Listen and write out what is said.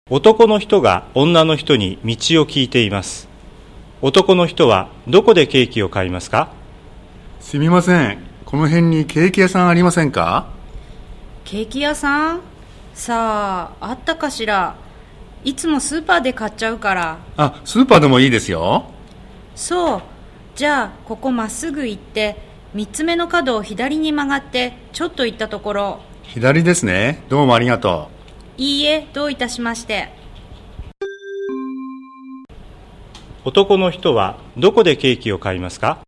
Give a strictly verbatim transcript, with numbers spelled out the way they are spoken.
男の人が女の人に道を聞いています。男の人はどこでケーキを買いますか？ すみません、この辺にケーキ屋さんありませんか？ ケーキ屋さん？さあ、あったかしら。いつもスーパーで買っちゃうから。 あ、スーパーでもいいですよ。 そう。じゃあここまっすぐ行ってみっつめの角を左に曲がってちょっと行ったところ。 左ですね。どうもありがとう。 いいえ、どういたしまして。 男の人はどこでケーキを買いますか？